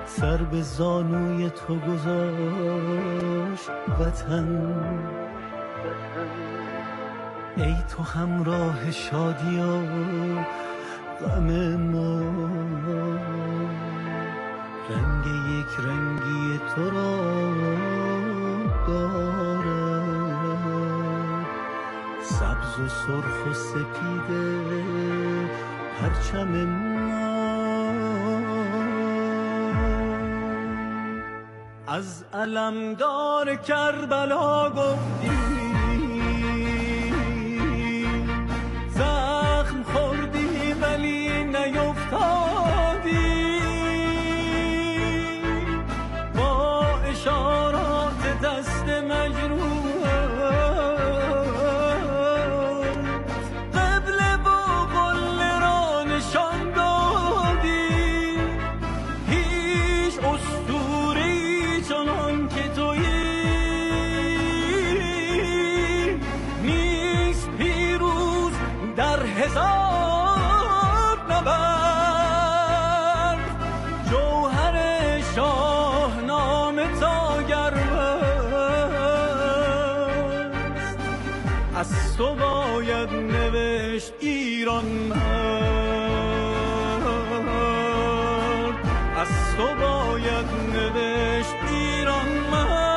سر به زانوی تو گذاشت وطن. ای تو همراه شادی و غم ما، رنگ یک رنگی تو را دارد، سبز و سرخ و سپیده پرچم ما. از علمدار کربلا گفتی، زخم خوردی ولی نیفتادی، با اشارات دست مجروح قبله و قله را نشان دادی. هیچ اسطوره‌ای چنان که تویی نیست پیروز در هزار نبرد. جوهر شاهنامه تا گرمست، از تو باید نوشت ایران مرد، از تو باید نوشت ایران مرد.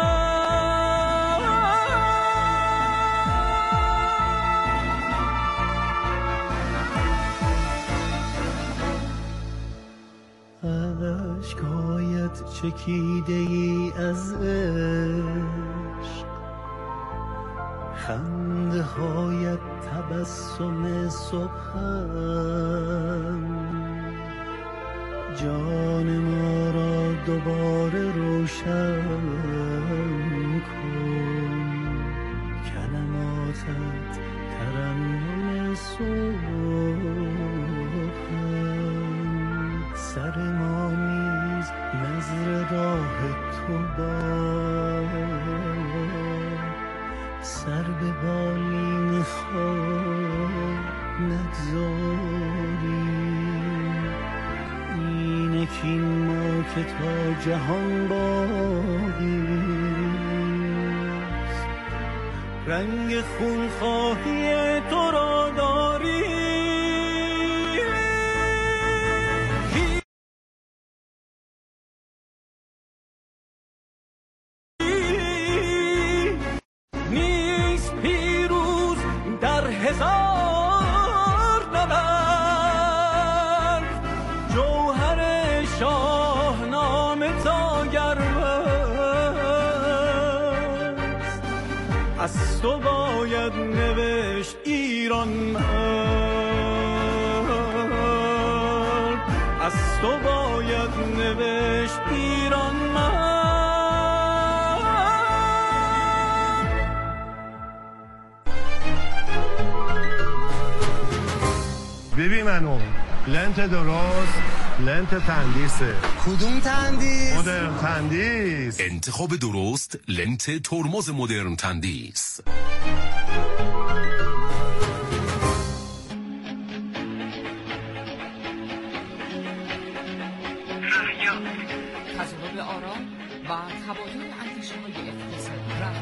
عشقایت چکیده ای از عشق، خنده هایت تبسم صبحم. جان ما را دوباره روشن کن، کلماتت ترنم صبحم. سر ما نیز نظر راه تو باد، سر به بالین خواب نگذاری. اینکین ما که تا جهان باقیست، رنگ خونخواهی تو را داری. نیست پیروز در هزار نبرد. جوهر شاهنامه تا گرمست، از تو باید نوشت ایران مرد، از تو باید نوشت ایران مرد. ببین منو لنت درست، لنت تندیسه. کدوم تندیس؟ مدرن تندیس. انتخاب درست لنت ترمز مدرن تندیس. تجربه آرام و تبادل اندیشه‌های اقتصادی.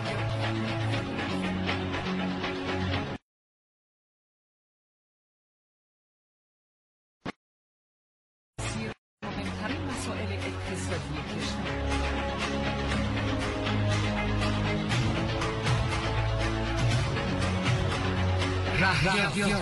مهمترین مسائل اقتصادی کشور. رهیافت.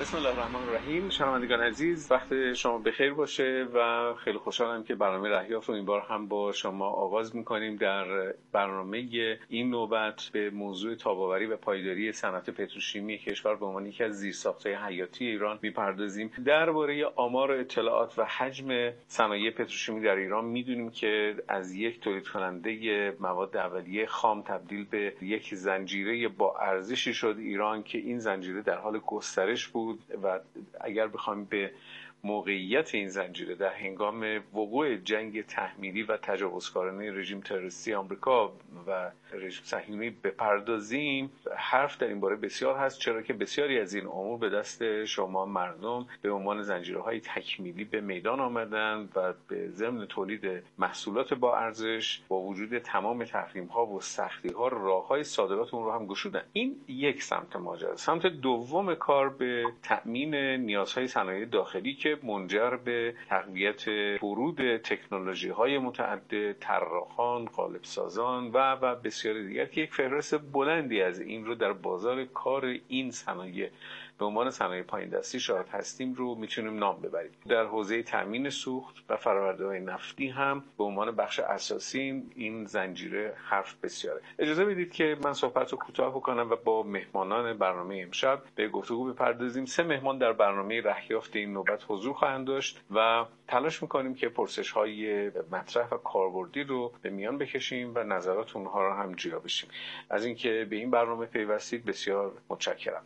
بسم الله الرحمن الرحیم. شنوندگان عزیز، وقت شما بخیر باشه و خیلی خوشحالم که برنامه رهیافت رو این بار هم با شما آغاز می‌کنیم. در برنامه این نوبت به موضوع تاب‌آوری و پایداری صنعت پتروشیمی کشور به عنوان یکی از زیرساخت‌های حیاتی ایران می‌پردازیم. درباره آمار و اطلاعات و حجم صنایع پتروشیمی در ایران می‌دونیم که از یک تولید کننده مواد اولیه خام تبدیل به یک زنجیره با ارزشی شد ایران که این زنجیره در حال گسترش بود و اگر بخوایم به موقعیت این زنجیره در هنگام وقوع جنگ تحمیلی و تجاوزکارانه رژیم تروریستی آمریکا و رژیم صهیونی بپردازیم، حرف در این باره بسیار هست، چرا که بسیاری از این امور به دست شما مردم به عنوان زنجیره‌های تکمیلی به میدان آمدند و به ضمن تولید محصولات با ارزش با وجود تمام تحریم‌ها و سختی‌ها راه‌های صادرات اون رو هم گشودن. این یک سمت ماجرا. سمت دوم کار به تأمین نیازهای صنایع داخلی که منجر به تقویت ورود تکنولوژی‌های متعدد، طراحان، قالب‌سازان و بسیاری دیگر که یک فهرست بلندی از این رو در بازار کار این صنایع به عنوان صنایع پایین دستی شاهد هستیم رو میتونیم نام ببریم. در حوزه تامین سوخت و فرآورده‌های نفتی هم به عنوان بخش اساسی این زنجیره حرف بسیاره. اجازه بدید که من صحبت رو کوتاه بکنم و با مهمانان برنامه امشب به گفتگو بپردازیم. 3 مهمان در برنامه رهیافت این نوبت حضور خواهند داشت و تلاش میکنیم که پرسش‌های مطرح و کاربردی رو به میان بکشیم و نظرات اونها رو هم جویا بشیم. از اینکه به این برنامه پیوستید بسیار متشکرم.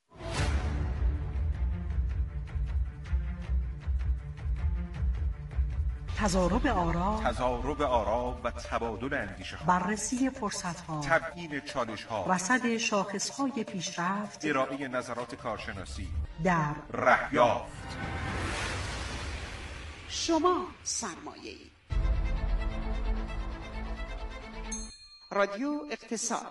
تضارب آرا و تبادل اندیشه‌ها، بررسی فرصت‌ها، تبیین چالش‌ها، رصد شاخص‌های پیشرفت، ارائه نظرات کارشناسی در رهیافت. شما سرمایه‌ای. رادیو اقتصاد.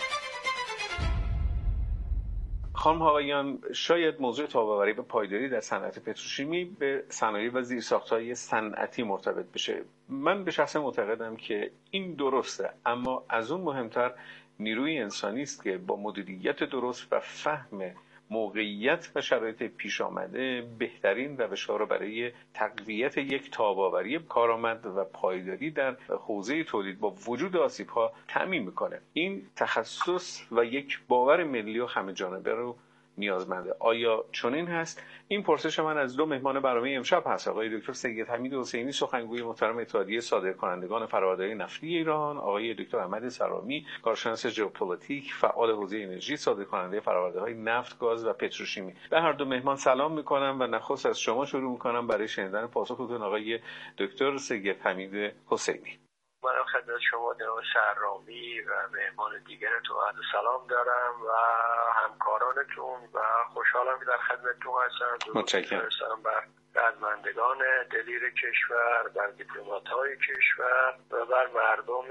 خانم آقایان، شاید موضوع تاب‌آوری و پایداری در صنعت پتروشیمی به صنایع و زیرساخت‌های صنعتی مرتبط بشه. من به شخص معتقدم که این درسته، اما از اون مهمتر نیروی انسانی است که با مدیریت درست و فهم موقعیت و شرایط پیش آمده بهترین روش‌ها را برای تقویت یک تاب‌آوری کارآمد و پایداری در حوزه تولید با وجود آسیب‌ها تأمین می‌کنه. این تخصص و یک باور ملی و همه‌جانبه رو نیازمنده. آیا چنین هست؟ این پرسش من از 2 مهمان برنامه امشب هست. آقای دکتر سید حمید حسینی، سخنگوی محترم اتحادیه صادرکنندگان فرآورده‌های نفتی ایران، آقای دکتر احمد سرامی، کارشناس ژئوپلیتیک، فعال حوزه انرژی، صادرکننده فرآورده‌های نفت، گاز و پتروشیمی. به هر 2 مهمان سلام می‌کنم و نخست از شما شروع می‌کنم برای شنیدن پاسختون آقای دکتر سید حمید حسینی. منم خدمت شما جناب سرامی و مهمان دیگرتون عرض سلام دارم و همکارانتون و خوشحالم که در خدمتتون هستم. متشکرم. بر رزمندگان دلیر کشور، بر دیپلمات‌های کشور و بر مردم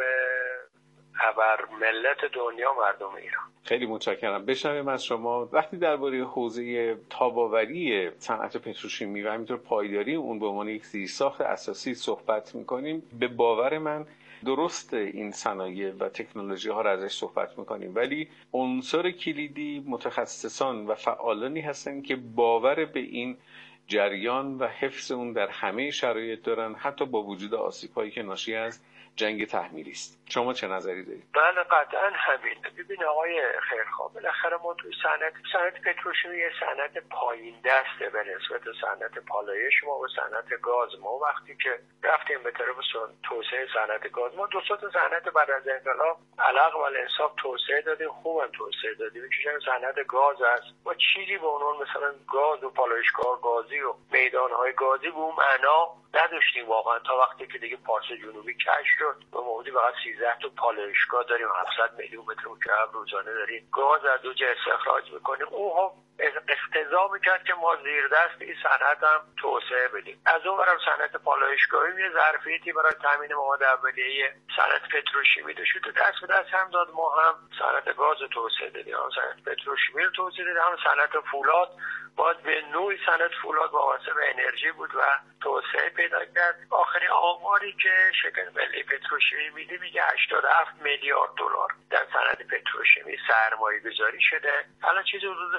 بر ملت دنیا، مردم ایران. خیلی متشکرم. بشنویم از شما وقتی درباره حوزه تاب‌آوری صنعت پتروشیمی و همینطور پایداری اون به عنوان یک زیرساخت اساسی صحبت می‌کنیم، به باور من درست این صنایع و تکنولوژی ها را ازش صحبت می‌کنیم، ولی عنصر کلیدی متخصصان و فعالانی هستن که باور به این جریان و حفظ اون در همه شرایط دارن، حتی با وجود آسیب‌هایی که ناشی از جنگ تحمیلی است. شما چه نظری دارید؟ بله قطعا همین. ببین آقای خیرخواه، بالاخره ما توی صنعت پتروشیمی یه صنعت پایین دسته به نسبت صنعت پالایش ما و صنعت گاز. ما وقتی که رفتیم به طرف توسعه صنعت گاز، ما 2 تا صنعت بعد از انقلاب علاق و الانصاف توسعه دادیم، خوبم توسعه دادیم. یکیش صنعت گاز است. ما چیزی به عنوان مثلا گاز و پالایشگاه گازی و میدان‌های گازی به اون معنا نداشتیم واقعا، تا وقتی که دیگه پارس جنوبی کشف شد. ما موجودی فقط 13 تا پالایشگاه داریم، 700 میلیون متر مکعب روزانه داریم گاز از دو جا استخراج میکنیم. اونها اقتضا میکرد که ما زیر دست این صنعت هم توسعه بدیم. از اون برای صنعت پالایشگاهی یه ظرفیتی برای تامین مواد اولیه صنعت پتروشیمی داشت، دست به دست هم داد. ما هم صنعت گاز توسعه دادیم، هم صنعت پتروشیمی رو توسعه دادیم، هم صنعت فولاد. باید به نوعی صنعت فولاد وابسته به انرژی بود و توسعه پیدا کرد. آخرین آماری که شرکت ملی پتروشیمی میده میگه 87 میلیارد دلار در صنعت پتروشیمی سرمایه گذاری شده. الان چیزی حدود 100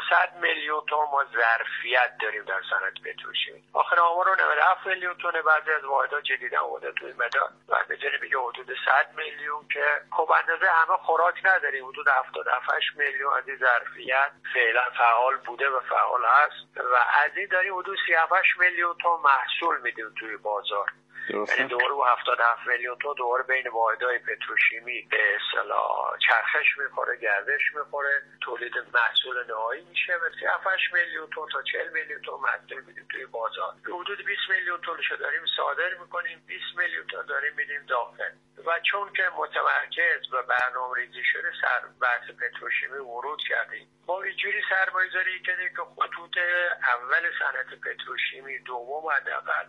میلیون تن ما ظرفیت داریم در صنعت پتروشیمی. آخر آمار رو 97 میلیون تن، بعضی از واحدها جدیدن اومده توی مداد و میتونه بگه حدود 100 میلیون که خب اندازه همه خوراک نداریم. حدود 77 میلیون از این ظرفیت فعلا فعال بوده و فعال هست و از این داریم حدود 38 میلیون تن محصول میدیم توی بازار. یعنی دوباره 77 میلیون تن دوباره بین واحدهای پتروشیمی به اصطلاح چرخش میخوره، گردش میخوره، تولید محصول نهایی میشه و 38 میلیون تن تا 40 میلیون تن محصول میدیم توی بازار. حدود 20 میلیون تنشو داریم صادر میکنیم، 20 میلیون تن داریم میدیم داخل. و چون که متمرکز و برنامه‌ریزی شده سر بحث پتروشیمی ورود کردیم، ما اینجوری سرمایه‌گذاری کردیم که خطوط اول صنعت پتروشیمی، دوم حداقل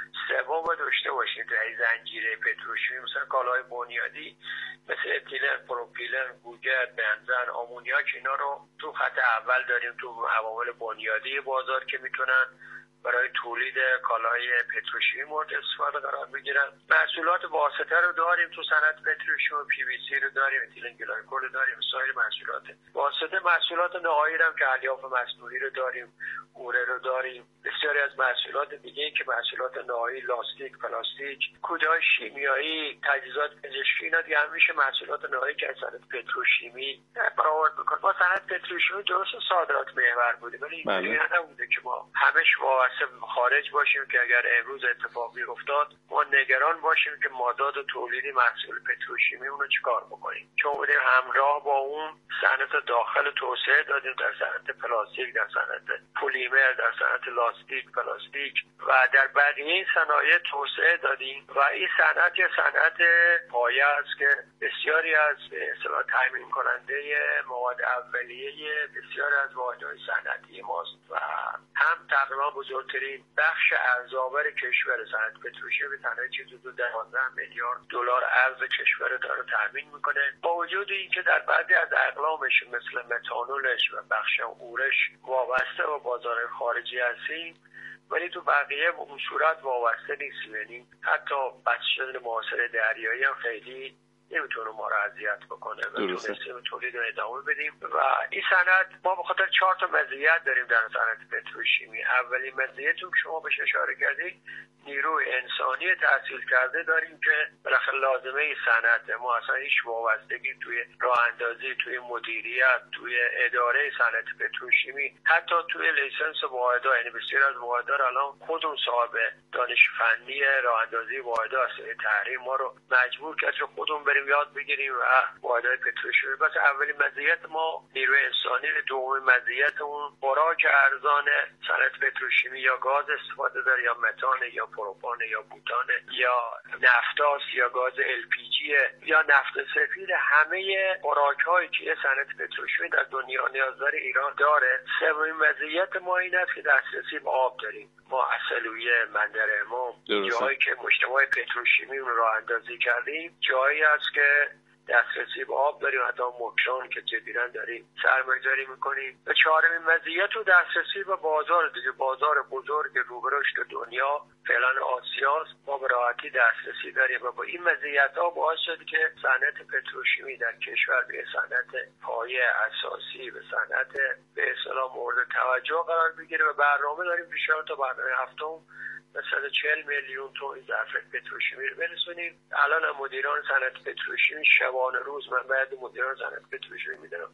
سوم داشته باشیم در این زنجیره پتروشیمی، مثلا کالای بنیادی مثل اتیلن، پروپیلن، گوگرد، بنزن، آمونیاک، اینا رو تو خط اول داریم تو عوامل بنیادی بازار که میتونن برای تولید کالای پتروشیمی مورد استفاده قرار بگیرن. محصولات واسطه رو داریم تو صنعت پتروشیمی، پی وی سی رو داریم، اتیلن گلایکول رو داریم، سایر محصولات واسطه. محصولات نهایی هم که الیاف مصنوعی رو داریم، قوره رو داریم، بسیاری از محصولات دیگه که محصولات نهایی، لاستیک، پلاستیک، کودهای شیمیایی، تجهیزات پزشکی، اینا دیگه همیشه محصولات نهایی که از صنعت پتروشیمی برآورد می‌کنه. ما صنعت پتروشیمی درست صادرات محور بودیم ولی اینجوری نبوده که ما همش وابسته خارج باشیم که اگر امروز اتفاقی افتاد ما نگران باشیم که ماداد و تولیدی محصول پتروشیمی اون رو چیکار بکنیم. چون بودیم همراه با اون صنعت داخل توسعه دادیم، در صنعت پلاستیک، در صنعت پلیمر، در صنعت لاستیک، پلاستیک و در بقیه این صنایع توسعه دادیم و این صنعت یه صنعت پایه است که بسیاری از به اصطلاح تامین کننده مواد اولیه بسیاری از واحدهای صنعتی ماست و هم تقریبا بزرگترین بخش ارزآور کشور صنعت پتروشیمی تنها چیزی حدود 12 میلیارد دلار ارز کشور داره تامین میکنه. با وجود اینکه در بعضی از اقلامش مثل متانولش و بخش اورش وابسته به بازار خارجی هستیم ولی تو بقیه به اون صورت وابسته نیستیم. یعنی حتی بس شدن معاصر دریایی هم خیلی نمیتونه ما رو اذیت بکنه و تونستیم تولید رو ادامه بدیم و این صنعت ما به خاطر 4 تا مزیت داریم در صنعت پتروشیمی. اولین مزیتون که شما بهش اشاره کردید نیروی انسانی تحصیل کرده داریم که بالاخره لازمه صنعت ما. اصلا هیچ وابستگی توی راه اندازی، توی مدیریت، توی اداره صنعت پتروشیمی، حتی توی لیسنس واحدها، یعنی بسیار از واحدها الان خودمون صاحب دانش فنی راه اندازی واحدها هست. تحریم ما رو مجبور کرد که خودمون بریم یاد بگیریم و واحدهای پتروشیمی. پس اولین مزیت ما نیروی انسانی، دومین مزیت اون خوراک ارزان صنعت پتروشیمی یا گاز استفاده داره یا متان یا پروپان یا بوتان یا نفتاس یا گاز LPG یا نفت سفید. همه خوراک‌هایی که صنعت پتروشیمی در دنیا نیاز داره ایران داره. سومین مزیت ما این است که دسترسی به آب داریم. ما اصلویه، بندر امام، جایی که مجتمع پتروشیمی رو راه اندازی کردیم، جایی است که دسترسی به آب داریم، حتی مکران که جدیداً داریم سرمایه‌گذاری میکنیم. و چهارمین مزیت و دسترسی به بازار دیگه، بازار بزرگ رو به رشد دنیا فعلا آسیاست، ما به راحتی دسترسی داریم و با این مزیت‌ها باعث شد که صنعت پتروشیمی در کشور به صنعت پایه اساسی، به صنعت به اصطلاح مورد توجه قرار بگیره و برنامه داریم بیشتر تا برنامه هفتم مثلا 40 میلیون تن ظرف پتروشیمی رو برسونیم. الان هم مدیران صنعت پتروشیمی شبانه روز، من بعد مدیران صنعت پتروشیمی میدونم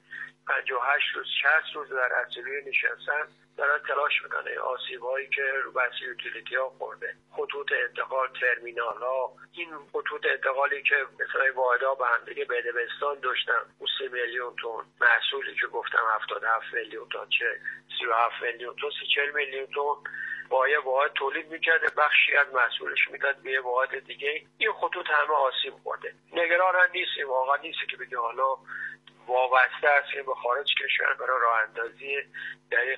58 روز 60 روز در اصلیه نشستن دارن تلاش میکنه آسیب‌هایی که رو بحث یوتیلیتی ها خورده، خطوط انتقال، ترمینال ها، این خطوط انتقالی که مثلا واحدها به هم دیگه بدبستان داشتن، 3 میلیون تن محصولی که گفتم 77 میلیون تن، چه 37 میلیون تن، 40 میلیون تن با یه واحد تولید میکرده، بخشی از محصولش میداد به یه واحد دیگه. این خطوط همه آسیب خورده. نگران هم نیستیم، واقعا نیست که بگیم حالا وابسته هستیم به خارج کشور برای راه اندازی در این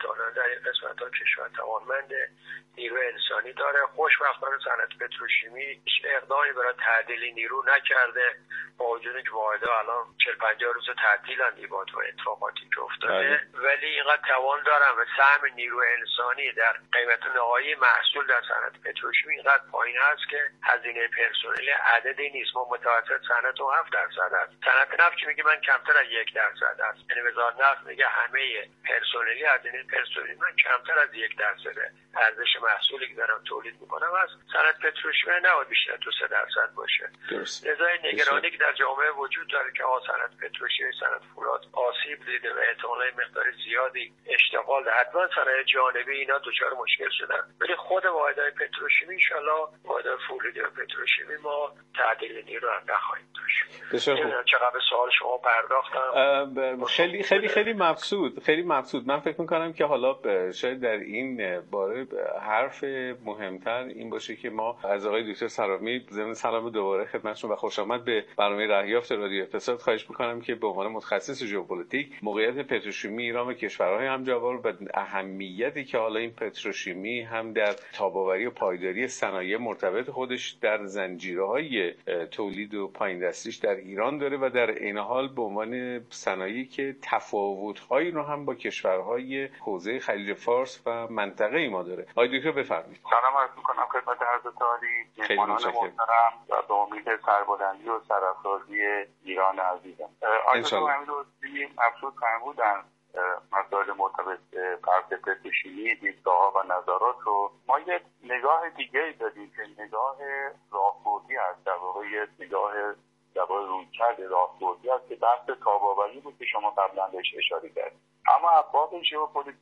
قسمت‌ها کشور توانمند نیروی انسانی داره. خوشبختانه صنعت پتروشیمی هیچ اقدامی برای تعدیل نیرو نکرده، با وجود اینکه واحدها الان 40-50 روز تعطیلن دیبات و اتفاقاتی که افتاده، ولی اینقدر توان دارن و سهم نیروی انسانی در قیمت نهایی محصول در صنعت پتروشیمی اینقدر پایین هست که هزینه پرسنلی عددی نیست. ما متوسط صنعت 7% هست. صنعت نفت که میگه من کمتر کمتر از 1% است. یعنی وزارت نفت میگه همه پرسنلی هزینه پرسنلی من کمتر از 1% ارزش محصولی که دارم تولید میکنم از صنعت پتروشیمی نباید بیشتر تا 3% باشه. لذا نگرانی که در جامعه وجود داره که صنعت پتروشیمی، صنعت فولاد آسیب دیده و احتمالاً مقدار زیادی اشتغال حتما صنایع جانبی اینا دچار مشکل شدن، ولی خود واحدهای پتروشیمی ان شاءالله واحدهای فولادی و پتروشیمی ما تعدیل نیرو هم نخواهیم داشت. بسیار خوب. چقدر به سوال شما پرداختم. خیلی خیلی خیلی مبسوط، خیلی مبسوط. من فکر می‌کنم که حالا شاید در این باره حرف مهمتر این باشه که ما از آقای دکتر سرامی ضمن سلام دوباره خدمتشون و خوش آمد به برنامه رهیافت رادیو اقتصاد خواهش می‌کنم که به عنوان متخصص ژئوپلیتیک موقعیت پتروشیمی ایران و کشورهای همجوار و اهمیتی که حالا این پتروشیمی هم در تاب‌آوری و پایداری صنایع مرتبط خودش در زنجیره‌های تولید و پایین‌دستیش در ایران داره و در عین حال به عنوان صنایعی که تفاوت‌هایی رو هم با کشورهای حوزه خلیج فارس و منطقه ما داره. آقای دکتر بفرمایید. سلام عرض می‌کنم خدمت حضرت عالی، مهمانان محترم و به امید سربلندی و سرافرازی ایران عزیزم. آقای امیر حسینی مبسوط فرمودن مسائل مرتبط به بحث پتروشیمی، دیدگاه‌ها و نظرات رو ما یک نگاه دیگه‌ای داریم که نگاه راهبردی است، در واقع یک نگاه رویکرد راهبردی است که بحث تاب‌آوری بود که شما قبلا بهش اشاره کردید. اما ابعاد ژئوپلیتیک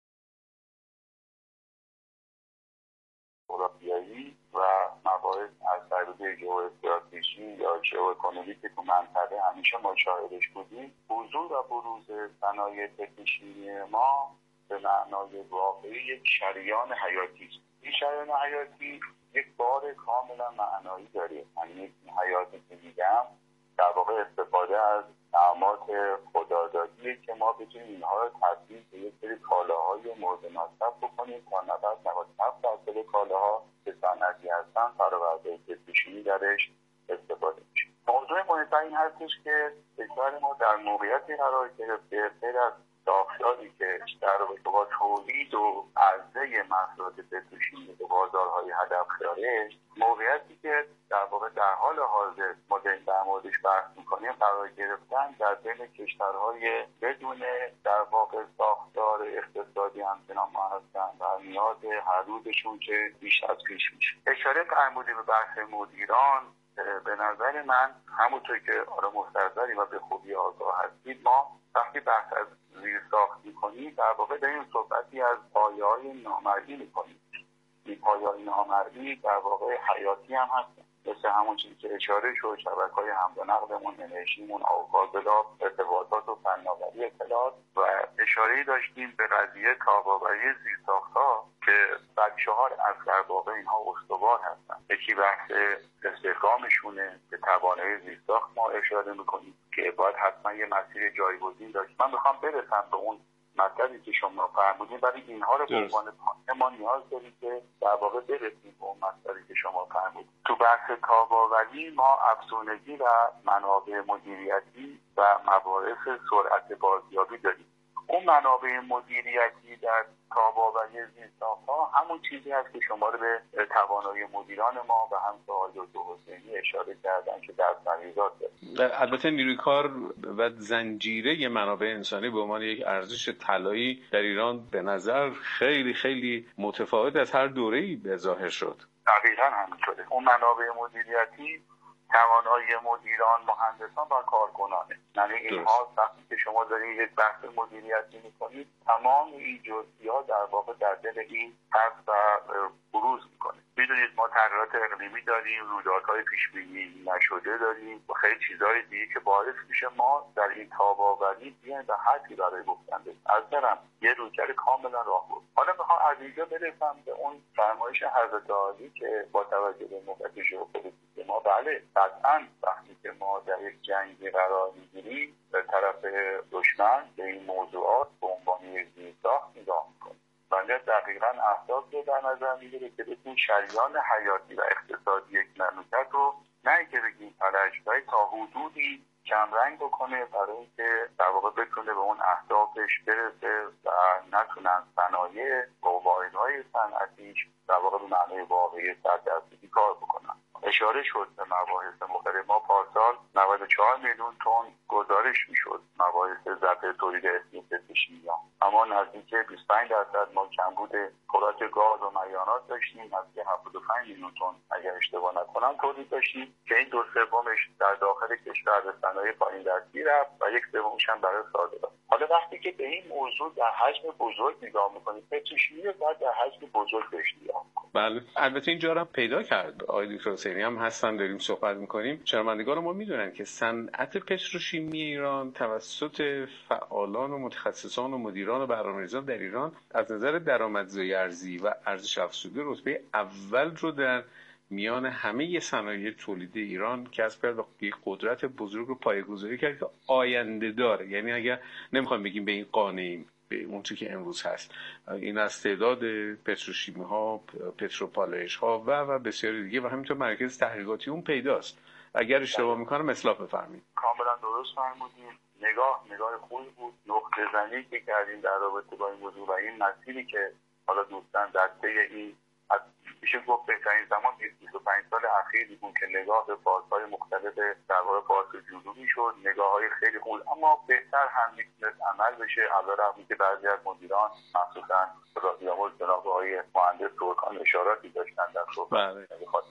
جغرافیایی و موارد از طریق ژئواستراتژی یا ژئواکونومی که تو منطقه همیشه مشاهدهش بودیم، حضور و بروز صنایع پتروشیمی ما به معنای واقعی یک شریان حیاتی است. این شریان حیاتی یک بار کاملا معنایی داره. یعنی حیاتی که میگم در واقع استفاده از نعمات خدادادیه که ما بتونیم اینها رو تبدیل به یک سری کالاهای مورد مصرف بکنیم تا 97% کالاها که صنعتی هستن فرآورده پتروشیمی درش استفاده میشه. موضوع مهمتر این هستش که کشور ما در موقعیتی قرار گرفته غیر از ساختاری که در رابطه با تولید و عرضه محصولات پتروشیمی به بازارهای هدف داره، موقعیتی که در واقع در حال حاضر ما در موردش بحث می‌کنیم قرار گرفتن در بین کشورهای بدون در واقع ساختار اقتصادی همچنان ما هستن و نیاز هر روزشون که بیش از پیش میشه. اشاره فرمودید به بحث مدیران. به نظر من همونطور که مستحضریم و به خوبی آگاه هستید، ما وقتی بحث از زیرساخت می‌کنیم در واقع داریم صحبتی از پایه‌های نامرئی می‌کنیم. این پایه‌های نامرئی در واقع حیاتی هم هستن، مثل همون چیزی که اشاره شد، شبکه‌های حمل و نقلمون، انرژیمون، فاضلاب، ارتباطات و فناوری اطلاعات و اشاره‌ای داشتیم به قضیه تاب‌آوری زیرساخت‌ها که بچه‌ها از در واقع اینها استوار هستن. یکی بحث استحکامشونه که توانایی زیرساخت ما اشاره می‌کنیم که باید حتما یه مسیر جایگزین داشت. من می‌خوام برسم به اون مطلبی که شما فرمودید، ولی اینها رو به عنوان پایه ما نیاز داریم که در واقع برسیم به اون مطلبی که شما فرمودید. تو بحث تاب‌آوری ما افزونگی و منابع مدیریتی و مباحث سرعت بازیابی داریم. اون منابع مدیریتی در تاب‌آوری زیرساخت‌ها همون چیزی هست که شما رو به توانایی مدیران ما و هم آقای دکتر حسینی اشاره کردن که در مریضات داره. البته نیروی کار و زنجیره منابع انسانی به عنوان یک ارزش طلایی در ایران به نظر خیلی خیلی متفاوت از هر دوره‌ای به ظاهر شد. دقیقاً همینطوره. اون منابع مدیریتی توانایی مدیران، مهندسان و کارکنانه. یعنی اینها وقتی که شما دارید یک بحث مدیریتی می‌کنید، تمام این جزئیات در واقع در دل این بحث و بروز می‌کنه. می‌دونید ما تغییرات اقلیمی داریم، رویدادهای پیش‌بینی نشده داریم و خیلی چیزهای دیگه که باعث میشه ما در این تاب‌آوری بیایم و حدی برای گفتن بریم. از درم یه رویکرد کاملا راهبرد. حالا می‌خوام از اینجا برسم به اون فرمایش حضرت عالی که با توجه به موقعیت ژئوپلیتیک ما بله قطعاً وقتی که ما در یک جنگی قرار می‌گیریم به طرف دشمن به این موضوعات به عنوان یک زیرساخت نگاه می‌کنیم. بنده دقیقاً اهداف رو در نظر می‌گیره که بتونیم شریان حیاتی و اقتصادی یک مملکت رو نه اینکه بگیم فلج ولی تا حدودی کمرنگ بکنه برای اینکه در واقع بتونه به اون اهدافش برسه و نتونن صنایع و واحدهای صنعتیش در واقع به معنای واقعی 100% کار بکنن. اشاره شد به مباحث مختلف. ما پارسال 94 میلیون تن گزارش میشد مباحث ضبط تولید اسمی پتروشیمی، اما نزدیک 25% ما کمبود خوراک گاز و معدنیات داشتیم، نزدیک 75 میلیون تن اگر اشتباه نکنم تولید داشتیم که این 2/3 در داخل کشور به صنایع پایین دستی رفت و 1/3 هم برای صادرات. حالا وقتی که به این موضوع در حجم بزرگ نگاه می‌کنید، پتروشیمی باید در حجم بزرگ بهش نگاه کنید. بله، البته اینجا رو پیدا کرد آقای دکتر حسینی هم هستن، داریم صحبت می‌کنیم. شنوندگان ما می‌دونن که صنعت پتروشیمی ایران توسط فعالان و متخصصان و مدیران و برنامه‌ریزان در ایران از نظر درآمدزایی ارزی و ارزش افزوده رتبه اول رو در میان همه صنایع تولیدی ایران کسب کرد و یک قدرت بزرگ رو پایه‌گذاری کرد که آینده داره. یعنی اگر نمیخوام بگیم به این قانعیم به اون چیزی که امروز هست، این از تعداد پتروشیمی ها، پتروپالایش ها و بسیاری دیگه و همینطور مرکز تحقیقاتی اون پیداست. اگر اشتباه میکنم اصلاح بفرمایید. کاملا درست فرمودید. نگاه خوبی بود. نقطه زنی که کردیم در رابطه با این موضوع و این مسیری که حالا دوستان در طی این میشه گفت بهترین زمان 25 سال اخیری بود که نگاه به فازهای مختلف در واقع فاز جنوبی شد، نگاه‌های خیلی خوب، اما بهتر هم میتونست عمل بشه. علیرغم که بعضی از مدیران مخصوصا راهیامون جناب آقای مهندس ترکان اشاراتی داشتن در صحبت.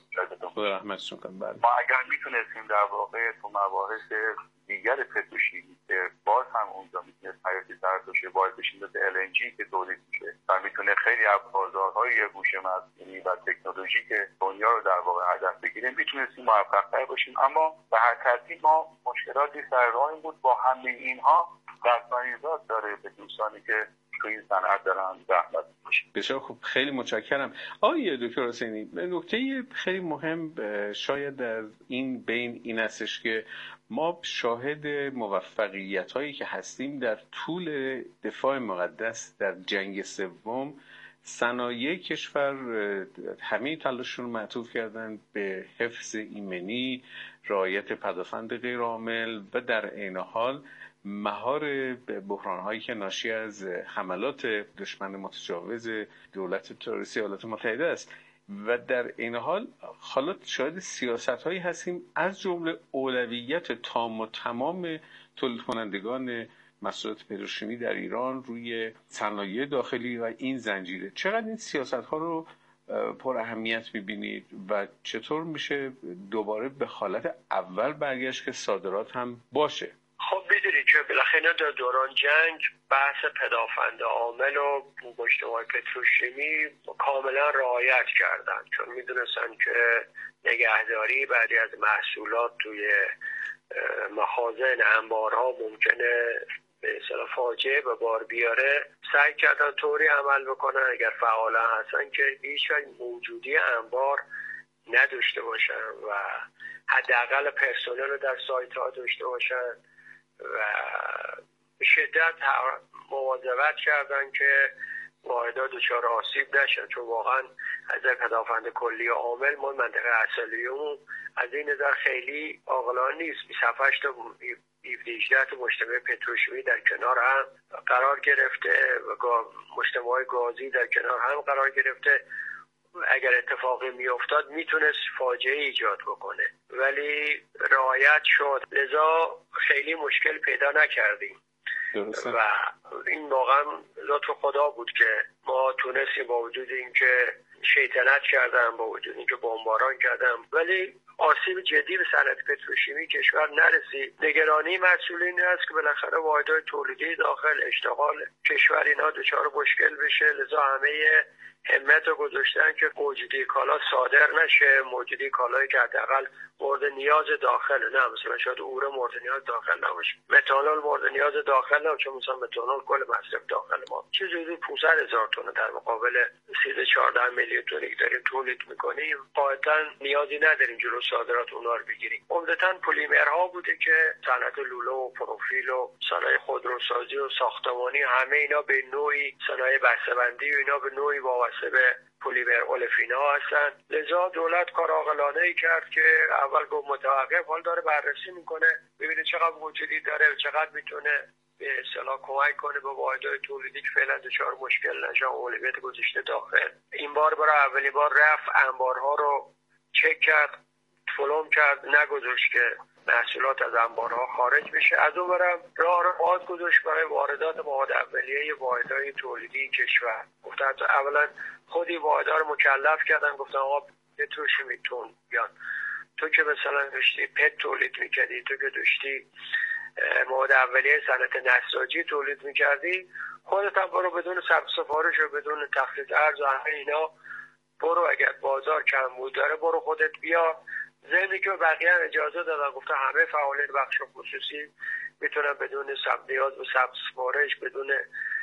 خدا رحمتشون کنه. ما اگر میتونستیم در واقع تو مباحث دیگر پتروشیمی که باز هم اونجا میتونه حیاتی تر باشه، باید بشیم مثل LNG که تولید میشه و میتونه خیلی از بازارهای هوش مصنوعی و تکنولوژی که دنیا رو در واقع هدف بگیریم میتونستیم موفق‌تر باشیم. اما به هر ترتیب ما مشکلاتی سر راهیم بود. با همه اینها دستمریزات داره به دوستانی که تو این صنعت دارن زحمت می‌کشن. بسیار خوب، خیلی متشکرم. آقای دکتر حسینی، نکته خیلی مهم شاید در این بین این هستش که ما شاهد موفقیت‌هایی که هستیم در طول دفاع مقدس در جنگ سوم. صنایع کشور همه تلاششون معطوف کردن به حفظ ایمنی، رعایت پدافند غیرعامل و در عین حال مهار بحران‌هایی که ناشی از حملات دشمن متجاوز دولت تروریستی ایالات متحده است و در این حال شاید سیاست‌هایی هستیم از جمله اولویت تام و تمام تولید کنندگان محصولات پتروشیمی در ایران روی صنایع داخلی و این زنجیره. چقدر این سیاست‌ها رو پر اهمیت می‌بینید و چطور میشه دوباره به حالت اول برگشت که صادرات هم باشه؟ خب میدونید که بالاخره در دوران جنگ بحث پدافند عامل و مجتمع پتروشیمی کاملا رعایت کردن، چون میدونستن که نگهداری بعضی از محصولات توی مخازن انبارها ممکنه به اصطلاح فاجعه به بار بیاره. سعی کردن طوری عمل بکنن اگر فعالا هستن که هیچ موجودی انبار نداشته باشن و حداقل پرسنل رو در سایت ها داشته باشن و به شدت مواظبت کردن که واحدها دچار آسیب نشن، چون واقعا از پدافند کلی و عامل ما منطقه اصلیمون از این نظر خیلی عاقلانه نیست. 27 تا 17 تا مجتمع پتروشیمی در کنار هم قرار گرفته و مجتمع گازی در کنار هم قرار گرفته. اگر اتفاقی میافتاد میتونست فاجعه ایجاد بکنه، ولی رعایت شد، لذا خیلی مشکل پیدا نکردیم. درسته. و این واقعا لطف خدا بود که ما تونستیم با وجود اینکه شیطنت کردن، با وجود اینکه بمباران کردن، ولی آسیب جدی به صنعت پتروشیمی کشور نرسید. نگرانی مسئولین است که بالاخره واحدهای تولیدی داخل اشتغال کشور اینا دچار مشکل بشه، لذا همه همت رو گذاشتن که موجودی کالا صادر نشه، موجودی کالایی که حداقل مورد نیاز داخل، نه مثلا شاید اوره مورد نیاز داخل نباشه، متانول مورد نیاز داخل نباشه، چون مثلا متانول کل مصرف داخل ما چیزی 500,000 تن در مقابل 13-14 میلیون تنی که داریم تولید میکنیم، قاعدتا نیازی نداریم جلو صادرات اونا رو بگیریم. عمدتاً پلیمرها بوده که صنعت لوله و پروفیل و صنایع خودروسازی و ساختمانی، همه اینا به نوعی صنایع بسته‌بندی و اینا به نوعی وابسته به پلیمر اولفینا هستن. لذا دولت کار عاقلانه‌ای کرد که اول گفت متوقف، حال داره بررسی میکنه ببینه چقدر موجودی داره و چقدر میتونه به اصطلاح کمک کنه به واحدهای تولیدی که فعلا دچار مشکل نشن، اولویت گذاشته داخل. این بار برای اولین بار رفت انبارها رو چک کرد فلوم کرد، نگذاشت که محصولات از انبارها خارج بشه. از اون برم راه رو باز گذاشت برای واردات مواد اولیه واحدهای تولیدی کشور. گفتن اولا خودی واحدها رو مکلف کردن، گفتن آقا پتروشیمیتون بیان، تو که مثلا داشتی پت تولید میکردی، تو که داشتی مواد اولیه صنعت نساجی تولید میکردی، خودت هم برو بدون ثبت سفارش و بدون تخفیض ارز و همه اینا برو، اگر بازار کمبود داره برو خودت بیا. ضمن که بقیه اجازه دادن، گفتن همه فعالین بخش خصوصی میتونن بدون نیاز به ثبت سفارش، بدون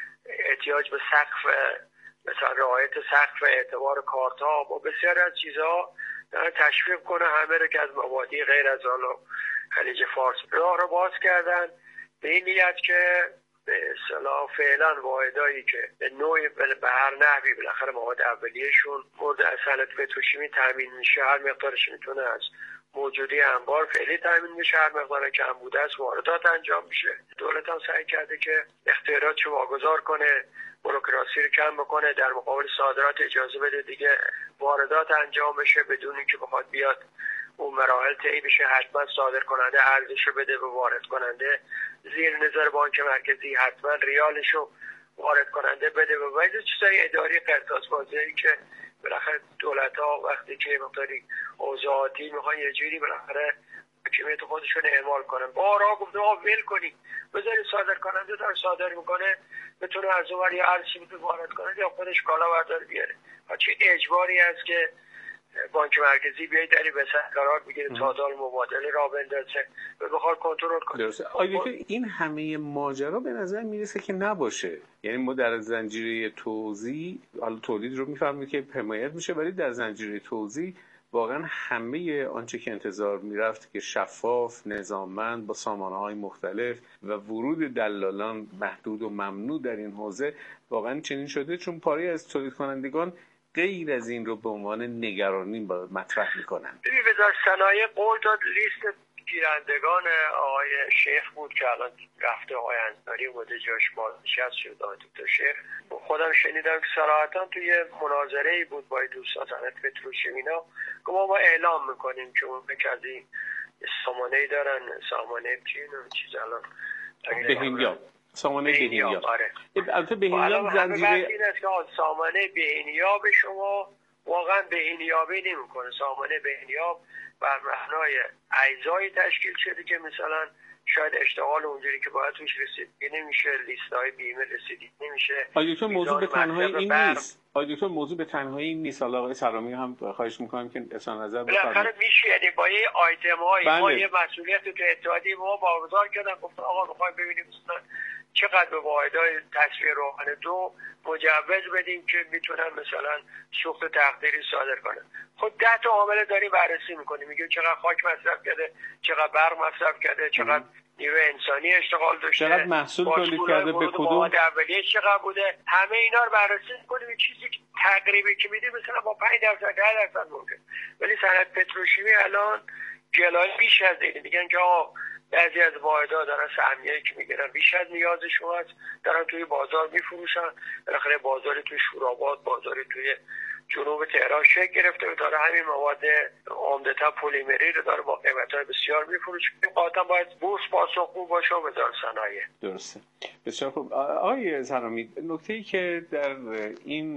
احتیاج به سقف، مثلا رعایت سقف اعتبار کارت‌ها و بسیار از چیزها دارن تشویق کنه همه رو که از مبادی غیر از حالا خلیج فارس راه رو باز کردن، به این نیت که به اصطلاح فعلا واحدایی که به نوعی به هر نحوی بالاخره مواد اولیه‌شون مورد صنعت پتروشیمی تامین میشه، هر مقدارش میتونه از موجودی انبار فعلی تامین میشه، هر مقدار کم بوده است واردات انجام میشه. دولت هم سعی کرده که اختیاراتش رو واگذار کنه، بوروکراسی رو کم بکنه، در مقابل صادرات اجازه بده دیگه واردات انجام بشه بدون اینکه بخواد بیاد اون مراحل طی بشه. حتما صادر کننده ارزشو بده به وارد کننده، زیر نظر بانک مرکزی حتما ریالشو وارد کننده بده و باید چیزای اداری قرطاس بازی که بالاخره دولت‌ها وقتی که مقداری اوضاعاتی میخوان یه جوری بالاخره حکمیت خودشون اعمال کنن، بارها گفتم آقا ول کنید بذارید صادر کننده داره صادر میکنه بتونه از اون ور یا ارزشی بتونه وارد کنه یا خودش کالا بردار بیاره. چه اجباری است که بانک مرکزی بیاید داری به قرار بگیره تعادل مبادله را بندازه و بخواد کنترل کنه. درسته. آیا این همه ماجرا به نظر میرسه که نباشه، یعنی ما در زنجیره توزیع حالا تولید رو میفهمیم که حمایت میشه، ولی در زنجیره توزیع واقعا همه آنچه که انتظار میرفت که شفاف، نظاممند با سامانه‌های مختلف و ورود دلالان محدود و ممنوع در این حوزه واقعا چنین شده، چون پاره از تولید کنندگان غیر از این رو به عنوان نگرانی مطرح میکنن. ببین وزارت صنایع قول داد لیست گیرندگان آقای شیخ بود که الان رفته آقای انصاری بوده جاش بازنشست شد دکتر شیخ. خودم شنیدم که صراحتا توی مناظره‌ای بود با دوستان صنعت پتروشیمینا که ما اعلام میکنیم که اون کسی سامانه‌ای دارن، سامانه چیز الان بهینیاب، سامانه بهینیاب. آره. البته بهینیاب زنجیره این است که سامانه بهینیاب شما واقعا بهینیابی نمی‌کنه. سامانه بهینیاب بر مبنای اجزایی تشکیل شده که مثلا شاید اشتغال اونجوری که باید توش رسیدگی نمیشه، لیست‌های بیمه رسیدگی نمیشه. آیا موضوع به تنهایی این نیست؟ آیا موضوع به تنهایی این نیست؟ آقای سرامی هم خواهش می‌کنم که اظهار نظر بفرمایید. بالاخره میشه، یعنی با یه آیتم‌های ما یه مسئولیت تو اتحادیه ما واگذار کردن، گفتن آقا می‌خوایم ببینیم مثلا چقدر به واحدهای تصفیه روغن دو مجوز بدیم که میتونن مثلا سوخت تقدیری صادر کنن. خب 10 تا عامل داریم بررسی میکنیم، میگه چقدر خاک مصرف کرده، چقدر برق مصرف کرده، چقدر نیروی انسانی اشتغال داشته، چقدر محصول تولید کرده، به کدوم مواد اولیه چقدر بوده، همه اینا رو بررسی میکنیم. چیزی که تقریبی که میدیم مثلا با 5% 10% ممکن، ولی صنعت پتروشیمی الان جلوی بیش از اینه. میگن که آقا بعضی از واحدها دارن سهمیه‌ای که میگیرن بیش از نیازشون هست، دارن توی بازار میفروشن. بالاخره بازاری توی شوراباد، بازاری توی جنوب تهران شکل گرفته و داره همین مواد عمدتاً پلیمری رو داره با قیمت‌های بسیار میفروشه. قاطعاً باید بورس پاسخگو باشه و وزارت صنایع. درسته. بسیار خوب. آقای سرامی، نکته‌ای که در این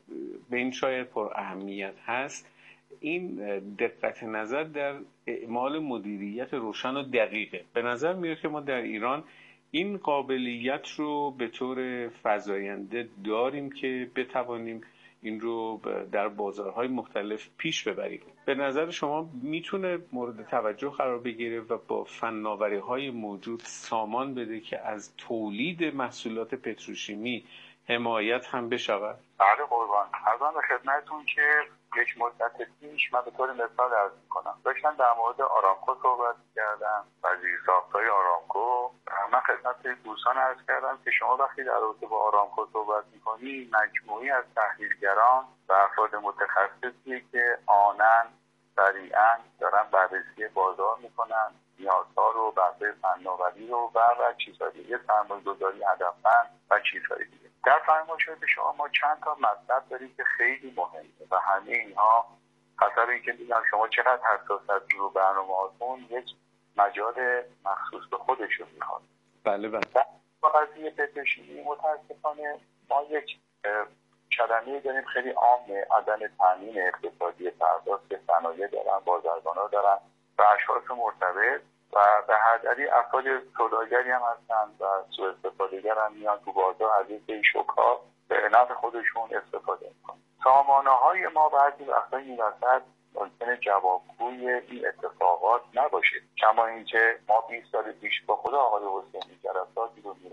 به این شاید پر اهمیت هست این دقت نظر در اعمال مدیریت روشن و دقیقه. به نظر میاد که ما در ایران این قابلیت رو به طور فزاینده داریم که بتوانیم این رو در بازارهای مختلف پیش ببریم. به نظر شما میتونه مورد توجه قرار بگیره و با فناوری‌های موجود سامان بده که از تولید محصولات پتروشیمی حمایت هم بشود؟ بله قربان. عرضم به خدمتتون که یک مدت پیش من به طور مثال عرض می‌کنم داشتم در مورد آرامکو صحبت کردم و زیرساخت‌های آرامکو. من خدمت دوستان عرض کردم که شما وقتی در رابطه با آرامکو صحبت می‌کنی مجموعی از تحلیلگران و افراد متخصصی که آنن سریعاً دارن بررسی بازار می‌کنن، نیازها رو، بحث فناوری رو و چیزهای دیگه، سرمایه‌گذاری هدفمند و چیزهای دیگه. در فرمایشات شما ما چند تا مطلب داریم که خیلی مهمه و همه اینها حسب اینکه میگم شما چقدر حساس هستید رو برنامه‌هاتون یک مجال مخصوص به خودشون میخواد. بله بله. با قضیه پتروشیمی متاسفانه ما یک کلمه‌ای داریم خیلی عامه، عدم تامین اقتصادی پرداخت که صنایع دارن، بازرگان‌ها دارن و اشخاص مرتبط و به هر دلیل افراد سوداگری هم هستن و سوء استفاده‌گر هم میان تو بازار از این شوک‌ها به نفع خودشون استفاده میکنن. سامانه‌های ما بعضی وقتا این وسط ممکنه جوابگوی این اتفاقات نباشه. کما اینکه ما 20 سال پیش با خود آقای حسینی جلساتی رو